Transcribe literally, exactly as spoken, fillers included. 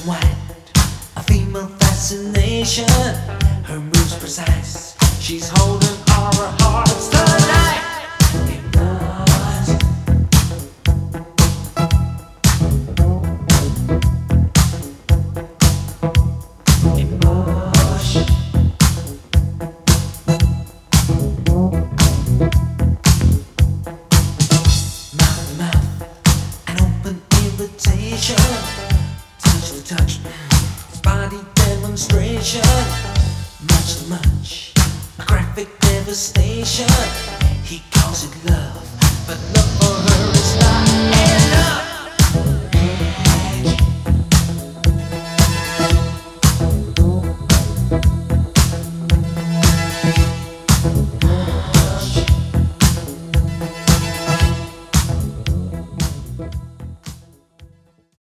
white, a female fascination. Her moves precise. She's holding all her hearts tonight. Hypnotize. Emotion. Mouth to mouth, an open invitation. Touch to touch, body demonstration. Much to much, a graphic devastation. He calls it love, but love for her is not.